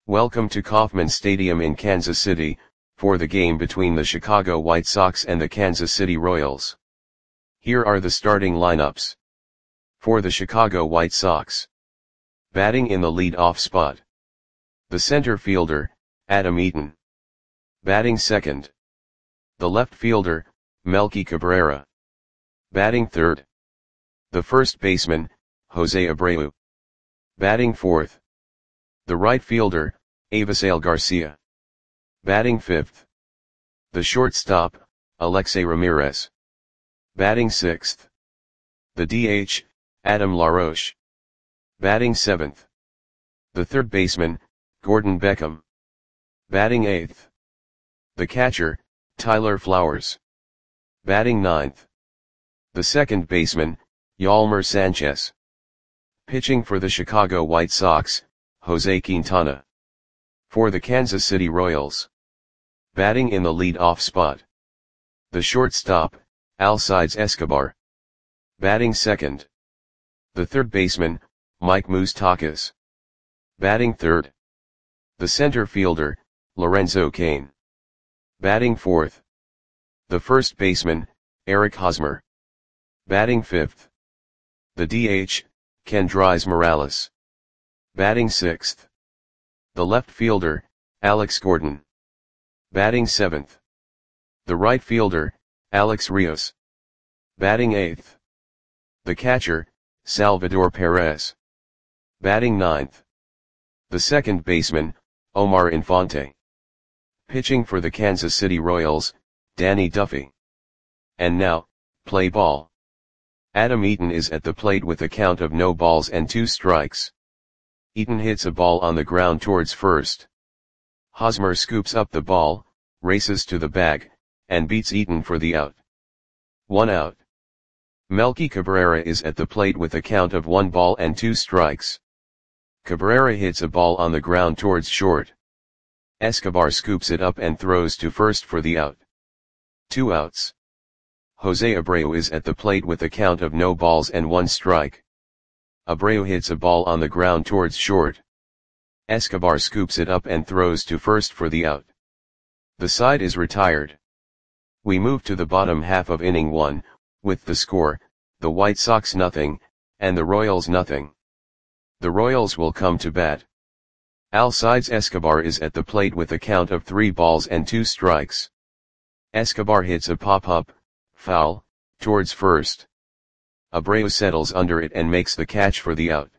Welcome to Kauffman Stadium in Kansas City, for the game between the Chicago White Sox and the Kansas City Royals. Here are the starting lineups. For the Chicago White Sox. Batting in the lead-off spot. The center fielder, Adam Eaton. Batting second. The left fielder, Melky Cabrera. Batting third. The first baseman, Jose Abreu. Batting fourth. The right fielder, Avisail Garcia. Batting fifth. The shortstop, Alexei Ramirez. Batting sixth. The DH, Adam LaRoche. Batting seventh. The third baseman, Gordon Beckham. Batting eighth. The catcher, Tyler Flowers. Batting ninth. The second baseman, Yolmer Sanchez. Pitching for the Chicago White Sox, Jose Quintana. For the Kansas City Royals. Batting in the lead-off spot. The shortstop, Alcides Escobar. Batting second. The third baseman, Mike Moustakas. Batting third. The center fielder, Lorenzo Cain. Batting fourth. The first baseman, Eric Hosmer. Batting fifth. The DH, Kendrys Morales. Batting sixth. The left fielder, Alex Gordon. Batting seventh. The right fielder, Alex Rios. Batting eighth. The catcher, Salvador Perez. Batting ninth. The second baseman, Omar Infante. Pitching for the Kansas City Royals, Danny Duffy. And now, play ball. Adam Eaton is at the plate with a count of no balls and 2 strikes. Eaton hits a ball on the ground towards first. Hosmer scoops up the ball, races to the bag, and beats Eaton for the out. 1 out. Melky Cabrera is at the plate with a count of 1 ball and 2 strikes. Cabrera hits a ball on the ground towards short. Escobar scoops it up and throws to first for the out. 2 outs. Jose Abreu is at the plate with a count of no balls and 1 strike. Abreu hits a ball on the ground towards short. Escobar scoops it up and throws to first for the out. The side is retired. We move to the bottom half of inning 1, with the score, the White Sox nothing, and the Royals nothing. The Royals will come to bat. Alcides Escobar is at the plate with a count of 3 balls and 2 strikes. Escobar hits a pop-up, foul, towards first. Abreu settles under it and makes the catch for the out.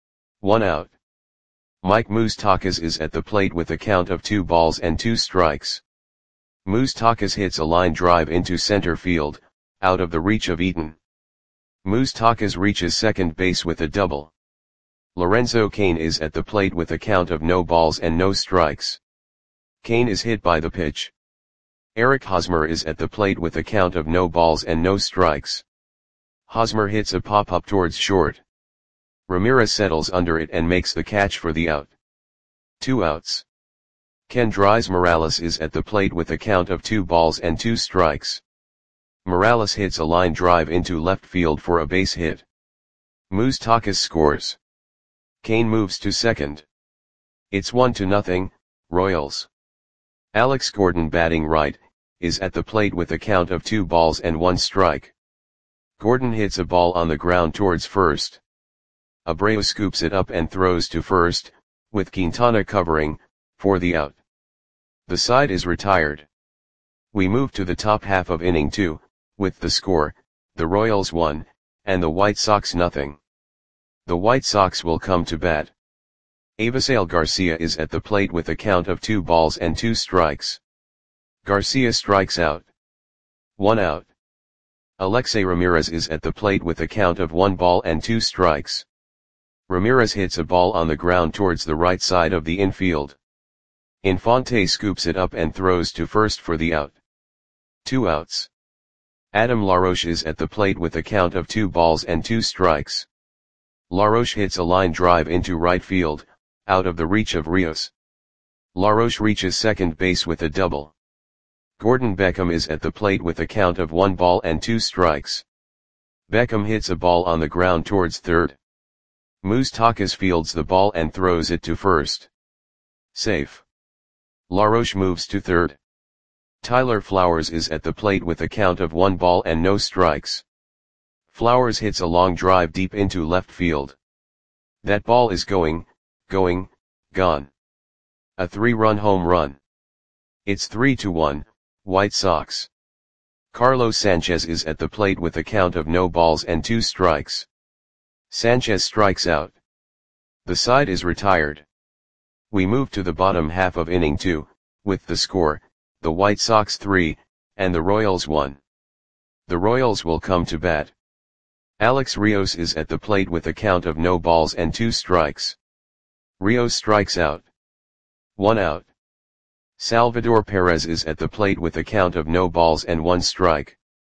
1 out. Mike Moustakas is at the plate with a count of 2 balls and 2 strikes. Moustakas hits a line drive into center field, out of the reach of Eaton. Moustakas reaches second base with a double. Lorenzo Cain is at the plate with a count of no balls and no strikes. Cain is hit by the pitch. Eric Hosmer is at the plate with a count of no balls and no strikes. Hosmer hits a pop-up towards short. Ramirez settles under it and makes the catch for the out. 2 outs. Kendrys Morales is at the plate with a count of 2 balls and 2 strikes. Morales hits a line drive into left field for a base hit. Moustakas scores. Cain moves to second. It's 1-0, Royals. Alex Gordon, batting right, is at the plate with a count of 2 balls and 1 strike. Gordon hits a ball on the ground towards first. Abreu scoops it up and throws to first, with Quintana covering, for the out. The side is retired. We move to the top half of inning 2, with the score, the Royals 1, and the White Sox nothing. The White Sox will come to bat. Avisail Garcia is at the plate with a count of 2 balls and 2 strikes. Garcia strikes out. 1 out. Alexei Ramirez is at the plate with a count of 1 ball and 2 strikes. Ramirez hits a ball on the ground towards the right side of the infield. Infante scoops it up and throws to first for the out. 2 outs. Adam LaRoche is at the plate with a count of 2 balls and 2 strikes. LaRoche hits a line drive into right field, out of the reach of Rios. LaRoche reaches second base with a double. Gordon Beckham is at the plate with a count of 1 ball and 2 strikes. Beckham hits a ball on the ground towards third. Moustakas fields the ball and throws it to first. Safe. LaRoche moves to third. Tyler Flowers is at the plate with a count of 1 ball and no strikes. Flowers hits a long drive deep into left field. That ball is going, gone. A 3-run home run. It's 3-1, White Sox. Carlos Sanchez is at the plate with a count of no balls and 2 strikes. Sanchez strikes out. The side is retired. We move to the bottom half of inning 2, with the score, the White Sox 3, and the Royals 1. The Royals will come to bat. Alex Rios is at the plate with a count of no balls and 2 strikes. Rios strikes out. 1 out. Salvador Perez is at the plate with a count of no balls and 1 strike.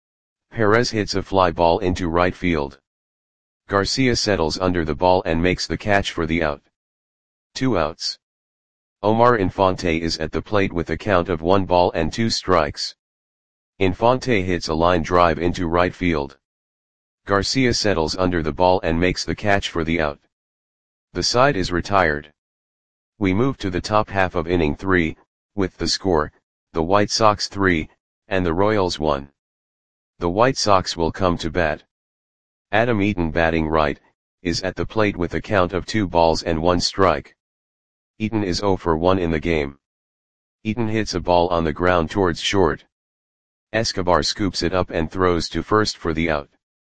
Perez hits a fly ball into right field. Garcia settles under the ball and makes the catch for the out. 2 outs. Omar Infante is at the plate with a count of 1 ball and 2 strikes. Infante hits a line drive into right field. Garcia settles under the ball and makes the catch for the out. The side is retired. We move to the top half of inning 3, with the score, the White Sox 3, and the Royals 1. The White Sox will come to bat. Adam Eaton, batting right, is at the plate with a count of 2 balls and 1 strike. Eaton is 0 for 1 in the game. Eaton hits a ball on the ground towards short. Escobar scoops it up and throws to first for the out.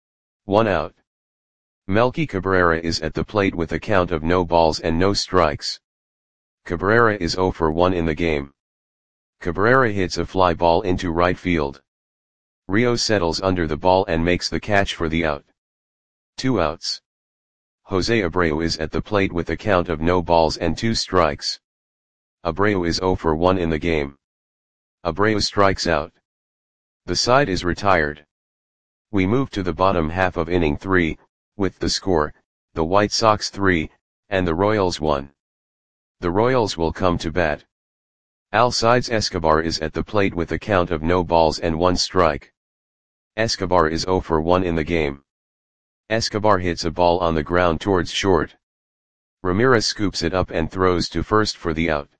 1 out. Melky Cabrera is at the plate with a count of no balls and no strikes. Cabrera is 0 for 1 in the game. Cabrera hits a fly ball into right field. Rios settles under the ball and makes the catch for the out. 2 outs. Jose Abreu is at the plate with a count of no balls and 2 strikes. Abreu is 0 for 1 in the game. Abreu strikes out. The side is retired. We move to the bottom half of inning 3, with the score, the White Sox 3, and the Royals 1. The Royals will come to bat. Alcides Escobar is at the plate with a count of no balls and 1 strike. Escobar is 0 for 1 in the game. Escobar hits a ball on the ground towards short. Ramirez scoops it up and throws to first for the out.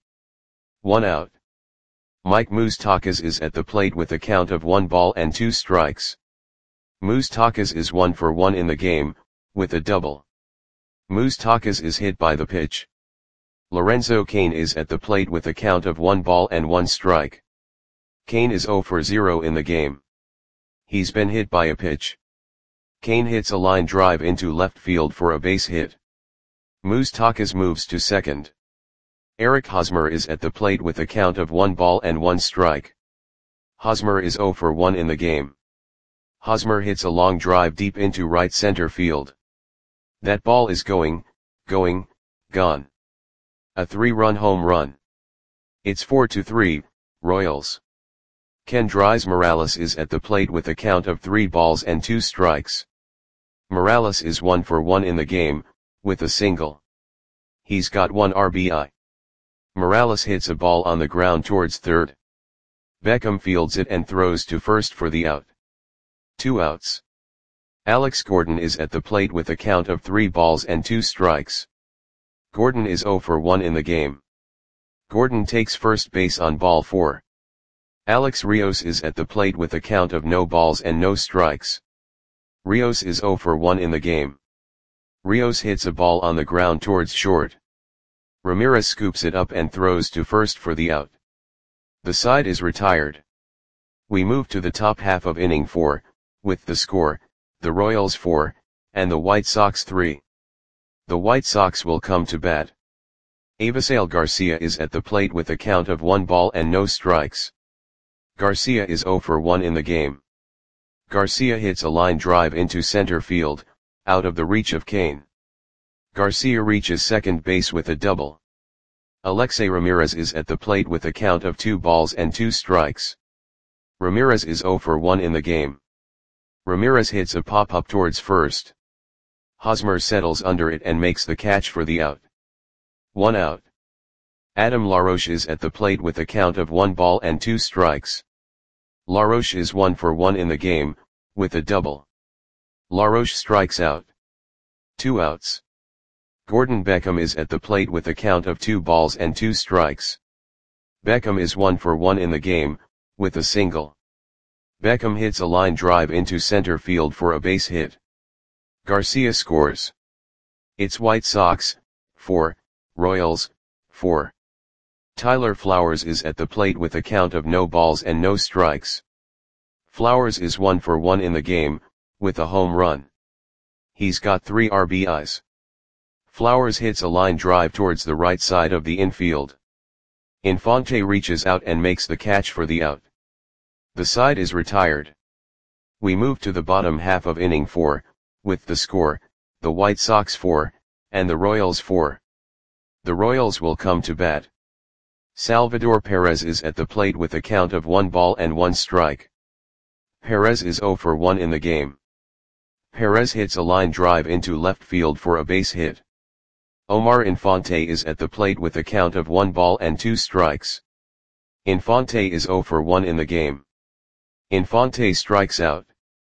1 out. Mike Moustakas is at the plate with a count of 1 ball and 2 strikes. Moustakas is 1 for 1 in the game, with a double. Moustakas is hit by the pitch. Lorenzo Cain is at the plate with a count of 1 ball and 1 strike. Cain is 0 for 0 in the game. He's been hit by a pitch. Cain hits a line drive into left field for a base hit. Moustakas moves to second. Eric Hosmer is at the plate with a count of 1 ball and 1 strike. Hosmer is 0 for 1 in the game. Hosmer hits a long drive deep into right center field. That ball is going, gone. A 3-run home run. It's 4-3, Royals. Kendrys Morales is at the plate with a count of 3 balls and 2 strikes. Morales is 1 for 1 in the game, with a single. He's got 1 RBI. Morales hits a ball on the ground towards third. Beckham fields it and throws to first for the out. 2 outs. Alex Gordon is at the plate with a count of 3 balls and 2 strikes. Gordon is 0 for 1 in the game. Gordon takes first base on ball 4. Alex Rios is at the plate with a count of no balls and no strikes. Rios is 0 for 1 in the game. Rios hits a ball on the ground towards short. Ramirez scoops it up and throws to first for the out. The side is retired. We move to the top half of inning 4, with the score, the Royals 4, and the White Sox 3. The White Sox will come to bat. Avisail Garcia is at the plate with a count of 1 ball and no strikes. Garcia is 0 for 1 in the game. Garcia hits a line drive into center field, out of the reach of Cain. Garcia reaches second base with a double. Alexei Ramirez is at the plate with a count of 2 balls and 2 strikes. Ramirez is 0 for 1 in the game. Ramirez hits a pop-up towards first. Hosmer settles under it and makes the catch for the out. 1 out. Adam LaRoche is at the plate with a count of 1 ball and 2 strikes. LaRoche is 1 for 1 in the game, with a double. LaRoche strikes out. 2 outs. Gordon Beckham is at the plate with a count of 2 balls and 2 strikes. Beckham is 1 for 1 in the game, with a single. Beckham hits a line drive into center field for a base hit. Garcia scores. It's White Sox, 4, Royals, 4. Tyler Flowers is at the plate with a count of no balls and no strikes. Flowers is 1 for 1 in the game, with a home run. He's got 3 RBIs. Flowers hits a line drive towards the right side of the infield. Infante reaches out and makes the catch for the out. The side is retired. We move to the bottom half of inning 4, with the score, the White Sox 4, and the Royals 4. The Royals will come to bat. Salvador Perez is at the plate with a count of 1 ball and 1 strike. Perez is 0 for 1 in the game. Perez hits a line drive into left field for a base hit. Omar Infante is at the plate with a count of 1 ball and 2 strikes. Infante is 0 for 1 in the game. Infante strikes out.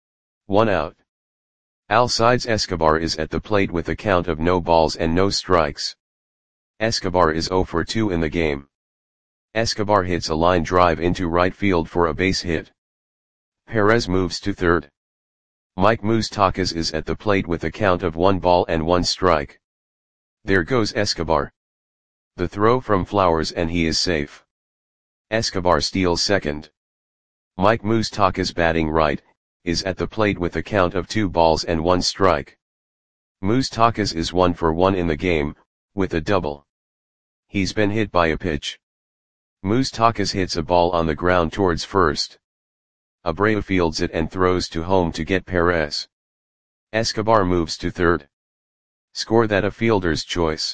1 out. Alcides Escobar is at the plate with a count of no balls and no strikes. Escobar is 0 for 2 in the game. Escobar hits a line drive into right field for a base hit. Perez moves to third. Mike Moustakas is at the plate with a count of 1 ball and 1 strike. There goes Escobar. The throw from Flowers and he is safe. Escobar steals second. Mike Moustakas, batting right, is at the plate with a count of 2 balls and 1 strike. Moustakas is 1 for 1 in the game, with a double. He's been hit by a pitch. Moustakas hits a ball on the ground towards first. Abreu fields it and throws to home to get Perez. Escobar moves to third. Score that a fielder's choice.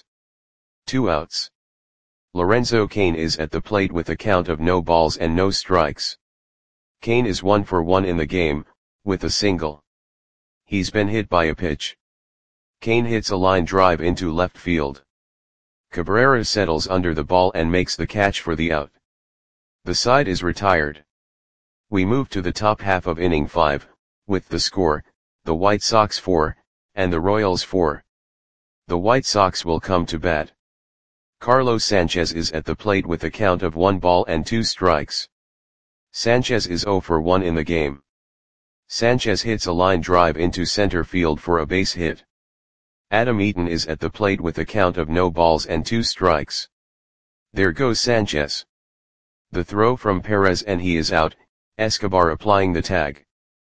2 outs. Lorenzo Cain is at the plate with a count of no balls and no strikes. Cain is 1 for 1 in the game, with a single. He's been hit by a pitch. Cain hits a line drive into left field. Cabrera settles under the ball and makes the catch for the out. The side is retired. We move to the top half of inning 5, with the score, the White Sox 4, and the Royals 4. The White Sox will come to bat. Carlos Sanchez is at the plate with a count of 1 ball and 2 strikes. Sanchez is 0 for 1 in the game. Sanchez hits a line drive into center field for a base hit. Adam Eaton is at the plate with a count of no balls and 2 strikes. There goes Sanchez. The throw from Perez and he is out, Escobar applying the tag.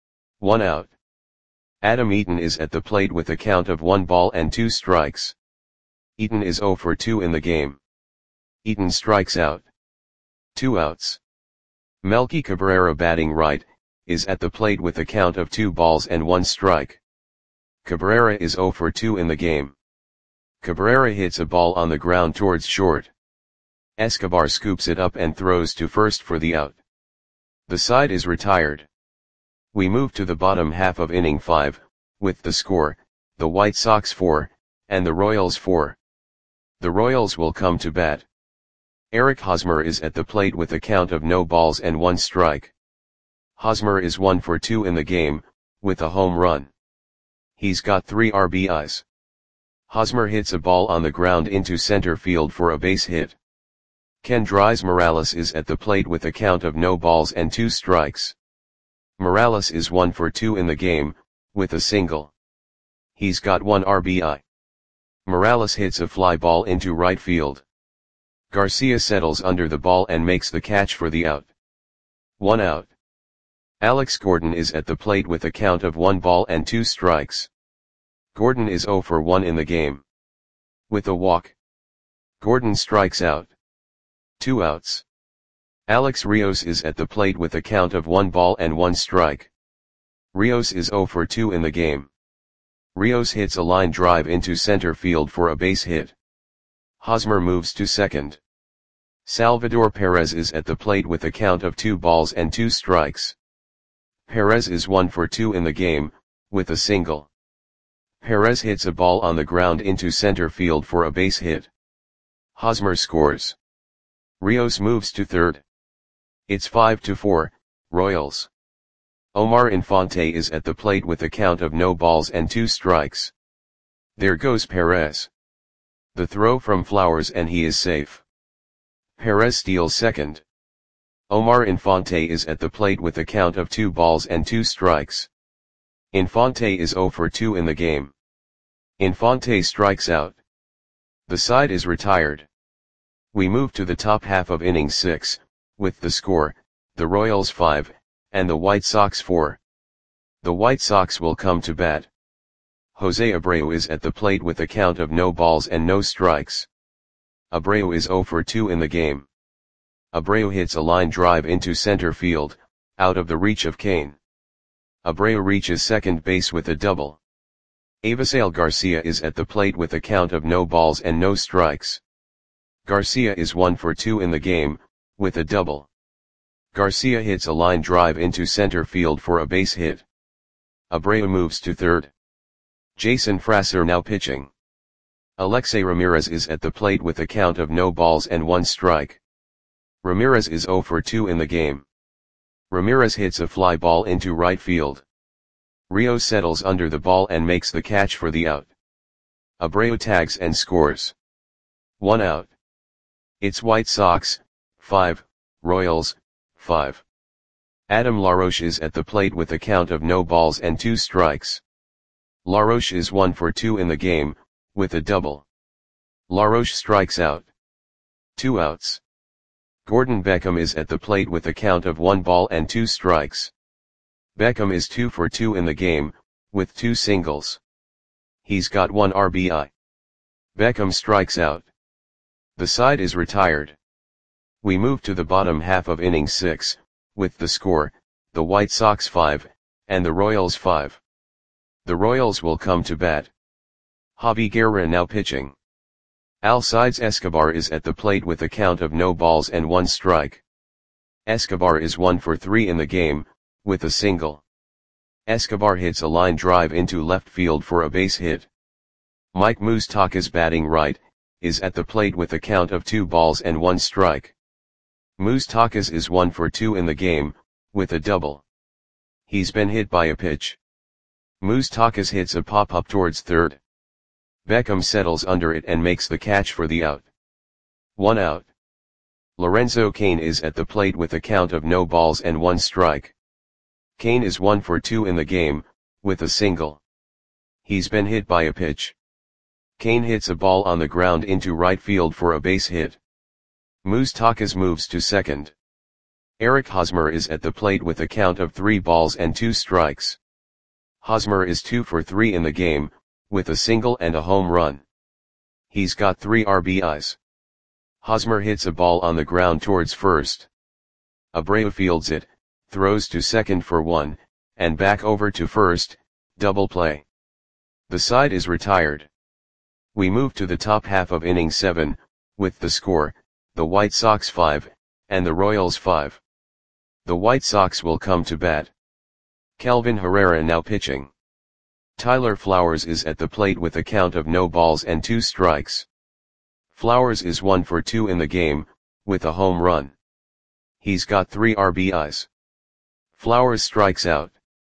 1 out. Adam Eaton is at the plate with a count of 1 ball and 2 strikes. Eaton is 0 for 2 in the game. Eaton strikes out. 2 outs. Melky Cabrera, batting right, is at the plate with a count of 2 balls and 1 strike. Cabrera is 0 for 2 in the game. Cabrera hits a ball on the ground towards short. Escobar scoops it up and throws to first for the out. The side is retired. We move to the bottom half of inning 5, with the score, the White Sox 4, and the Royals 4. The Royals will come to bat. Eric Hosmer is at the plate with a count of no balls and 1 strike. Hosmer is 1 for 2 in the game, with a home run. He's got 3 RBIs. Hosmer hits a ball on the ground into center field for a base hit. Kendrys Morales is at the plate with a count of no balls and 2 strikes. Morales is 1 for 2 in the game, with a single. He's got 1 RBI. Morales hits a fly ball into right field. Garcia settles under the ball and makes the catch for the out. 1 out. Alex Gordon is at the plate with a count of 1 ball and 2 strikes. Gordon is 0 for 1 in the game. With a walk. Gordon strikes out. 2 outs. Alex Rios is at the plate with a count of 1 ball and 1 strike. Rios is 0 for 2 in the game. Rios hits a line drive into center field for a base hit. Hosmer moves to second. Salvador Perez is at the plate with a count of 2 balls and 2 strikes. Perez is 1 for 2 in the game, with a single. Perez hits a ball on the ground into center field for a base hit. Hosmer scores. Rios moves to third. It's 5-4, Royals. Omar Infante is at the plate with a count of no balls and 2 strikes. There goes Perez. The throw from Flowers and he is safe. Perez steals second. Omar Infante is at the plate with a count of 2 balls and 2 strikes. Infante is 0 for 2 in the game. Infante strikes out. The side is retired. We move to the top half of inning 6, with the score, the Royals 5, and the White Sox 4. The White Sox will come to bat. Jose Abreu is at the plate with a count of no balls and no strikes. Abreu is 0 for 2 in the game. Abreu hits a line drive into center field, out of the reach of Cain. Abreu reaches second base with a double. Avisail Garcia is at the plate with a count of no balls and no strikes. Garcia is 1 for 2 in the game, with a double. Garcia hits a line drive into center field for a base hit. Abreu moves to third. Jason Frasser now pitching. Alexei Ramirez is at the plate with a count of no balls and 1 strike. Ramirez is 0 for 2 in the game. Ramirez hits a fly ball into right field. Rio settles under the ball and makes the catch for the out. Abreu tags and scores. 1 out. It's White Sox, 5, Royals, 5. Adam LaRoche is at the plate with a count of no balls and 2 strikes. LaRoche is 1 for 2 in the game, with a double. LaRoche strikes out. 2 outs. Gordon Beckham is at the plate with a count of 1 ball and 2 strikes. Beckham is 2 for 2 in the game, with 2 singles. He's got 1 RBI. Beckham strikes out. The side is retired. We move to the bottom half of inning 6, with the score, the White Sox 5, and the Royals 5. The Royals will come to bat. Javi Guerra now pitching. Alcides Escobar is at the plate with a count of no balls and 1 strike. Escobar is 1 for 3 in the game, with a single. Escobar hits a line drive into left field for a base hit. Mike Moustakas batting right, is at the plate with a count of 2 balls and 1 strike. Moustakas is 1 for 2 in the game, with a double. He's been hit by a pitch. Moustakas hits a pop-up towards third. Beckham settles under it and makes the catch for the out. 1 out. Lorenzo Cain is at the plate with a count of no balls and 1 strike. Cain is 1 for 2 in the game, with a single. He's been hit by a pitch. Cain hits a ball on the ground into right field for a base hit. Moustakas moves to second. Eric Hosmer is at the plate with a count of 3 balls and 2 strikes. Hosmer is 2 for 3 in the game, with a single and a home run. He's got 3 RBIs. Hosmer hits a ball on the ground towards first. Abreu fields it, throws to second for 1, and back over to first, double play. The side is retired. We move to the top half of inning 7, with the score, the White Sox 5, and the Royals 5. The White Sox will come to bat. Kelvin Herrera now pitching. Tyler Flowers is at the plate with a count of no balls and 2 strikes. Flowers is 1 for 2 in the game, with a home run. He's got 3 RBIs. Flowers strikes out.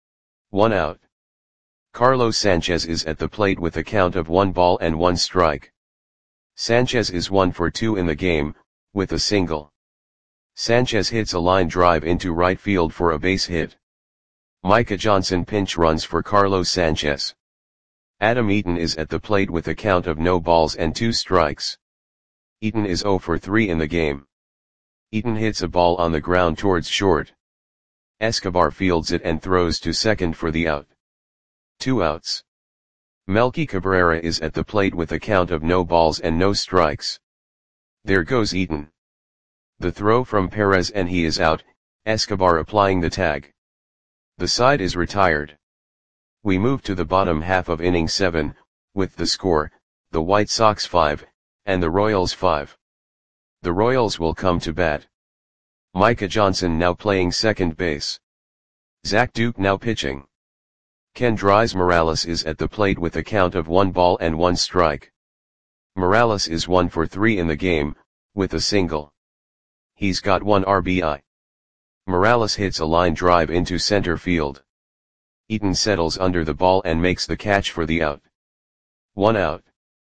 1 out. Carlos Sanchez is at the plate with a count of 1 ball and 1 strike. Sanchez is 1 for 2 in the game, with a single. Sanchez hits a line drive into right field for a base hit. Micah Johnson pinch runs for Carlos Sanchez. Adam Eaton is at the plate with a count of no balls and 2 strikes. Eaton is 0 for 3 in the game. Eaton hits a ball on the ground towards short. Escobar fields it and throws to second for the out. 2 outs. Melky Cabrera is at the plate with a count of no balls and no strikes. There goes Eaton. The throw from Perez and he is out, Escobar applying the tag. The side is retired. We move to the bottom half of inning 7, with the score, the White Sox 5, and the Royals 5. The Royals will come to bat. Micah Johnson now playing second base. Zach Duke now pitching. Kendrys Morales is at the plate with a count of 1 ball and 1 strike. Morales is 1 for 3 in the game, with a single. He's got 1 RBI. Morales hits a line drive into center field. Eaton settles under the ball and makes the catch for the out. 1 out.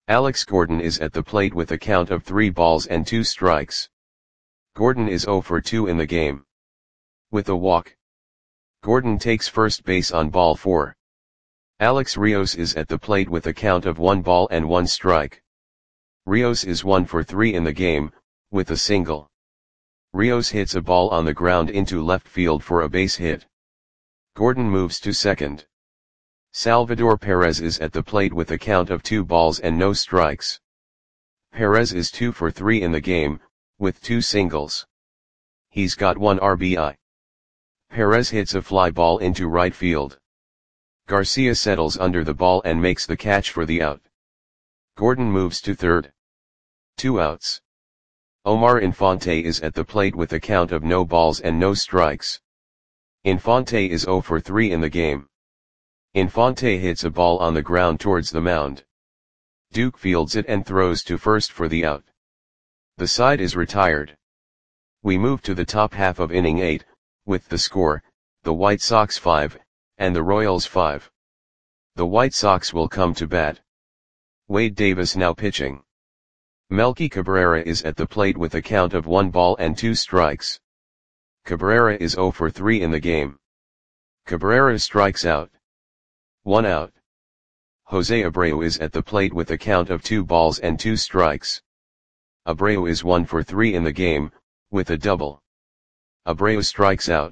Alex Gordon is at the plate with a count of 3 balls and 2 strikes. Gordon is 0 for 2 in the game. With a walk, Gordon takes first base on ball 4. Alex Rios is at the plate with a count of 1 ball and 1 strike. Rios is 1 for 3 in the game, with a single. Rios hits a ball on the ground into left field for a base hit. Gordon moves to second. Salvador Perez is at the plate with a count of 2 balls and no strikes. Perez is 2 for 3 in the game, with 2 singles. He's got 1 RBI. Perez hits a fly ball into right field. Garcia settles under the ball and makes the catch for the out. Gordon moves to third. 2 outs. Omar Infante is at the plate with a count of no balls and no strikes. Infante is 0 for 3 in the game. Infante hits a ball on the ground towards the mound. Duke fields it and throws to first for the out. The side is retired. We move to the top half of inning 8, with the score, the White Sox 5, and the Royals 5. The White Sox will come to bat. Wade Davis now pitching. Melky Cabrera is at the plate with a count of 1 ball and 2 strikes. Cabrera is 0 for 3 in the game. Cabrera strikes out. 1 out. Jose Abreu is at the plate with a count of 2 balls and 2 strikes. Abreu is 1 for 3 in the game, with a double. Abreu strikes out.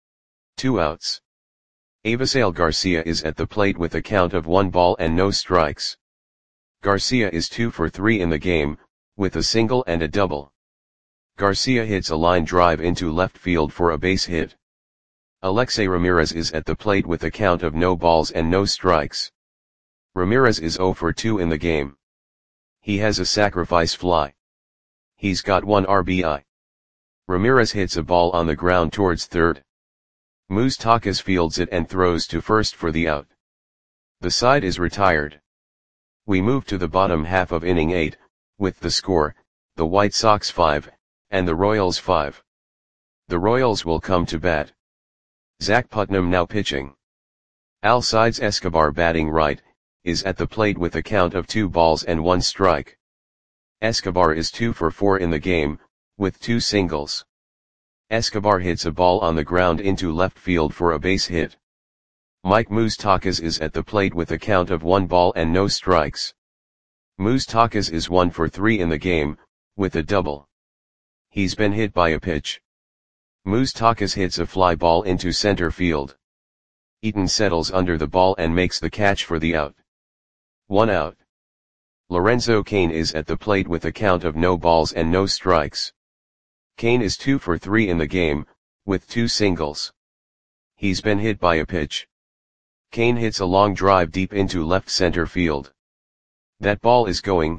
2 outs. Avisail Garcia is at the plate with a count of 1 ball and no strikes. Garcia is 2 for 3 in the game, with a single and a double. Garcia hits a line drive into left field for a base hit. Alexei Ramirez is at the plate with a count of no balls and no strikes. Ramirez is 0 for 2 in the game. He has a sacrifice fly. He's got 1 RBI. Ramirez hits a ball on the ground towards third. Moustakas fields it and throws to first for the out. The side is retired. We move to the bottom half of inning 8, with the score, the White Sox 5, and the Royals 5. The Royals will come to bat. Zach Putnam now pitching. Alcides Escobar batting right, is at the plate with a count of 2 balls and 1 strike. Escobar is 2 for 4 in the game, with 2 singles. Escobar hits a ball on the ground into left field for a base hit. Mike Moustakas is at the plate with a count of 1 ball and no strikes. Moustakas is 1 for 3 in the game, with a double. He's been hit by a pitch. Moustakas hits a fly ball into center field. Eaton settles under the ball and makes the catch for the out. 1 out. Lorenzo Cain is at the plate with a count of no balls and no strikes. Cain is 2 for 3 in the game, with 2 singles. He's been hit by a pitch. Cain hits a long drive deep into left center field. That ball is gone.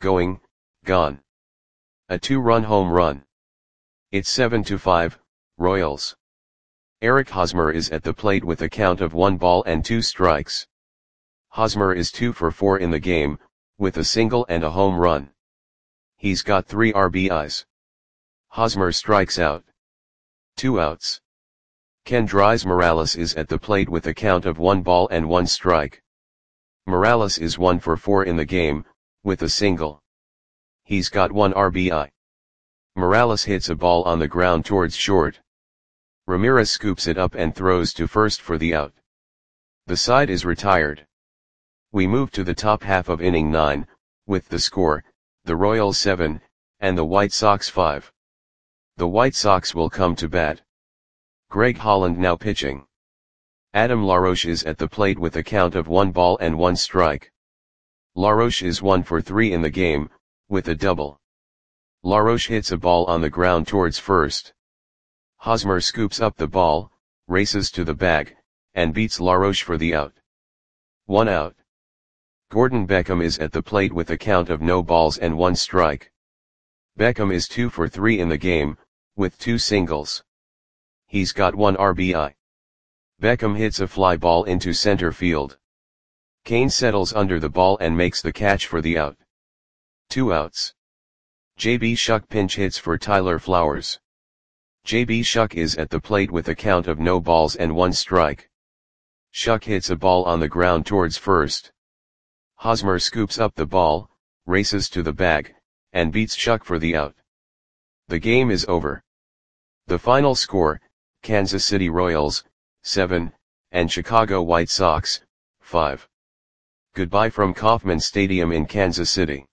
A 2-run home run. It's 7-5, Royals. Eric Hosmer is at the plate with a count of 1 ball and 2 strikes. Hosmer is 2 for 4 in the game, with a single and a home run. He's got 3 RBIs. Hosmer strikes out. 2 outs. Kendrys Morales is at the plate with a count of 1 ball and 1 strike. Morales is 1 for 4 in the game, with a single. He's got 1 RBI. Morales hits a ball on the ground towards short. Ramirez scoops it up and throws to first for the out. The side is retired. We move to the top half of inning 9, with the score, the Royals 7, and the White Sox 5. The White Sox will come to bat. Greg Holland now pitching. Adam LaRoche is at the plate with a count of 1 ball and 1 strike. LaRoche is 1 for 3 in the game, with a double. LaRoche hits a ball on the ground towards first. Hosmer scoops up the ball, races to the bag, and beats LaRoche for the out. 1 out. Gordon Beckham is at the plate with a count of no balls and 1 strike. Beckham is 2 for 3 in the game, with 2 singles. He's got 1 RBI. Beckham hits a fly ball into center field. Cain settles under the ball and makes the catch for the out. 2 outs. J.B. Shuck pinch hits for Tyler Flowers. J.B. Shuck is at the plate with a count of no balls and 1 strike. Shuck hits a ball on the ground towards first. Hosmer scoops up the ball, races to the bag, and beats Chuck for the out. The game is over. The final score, Kansas City Royals, 7, and Chicago White Sox, 5. Goodbye from Kauffman Stadium in Kansas City.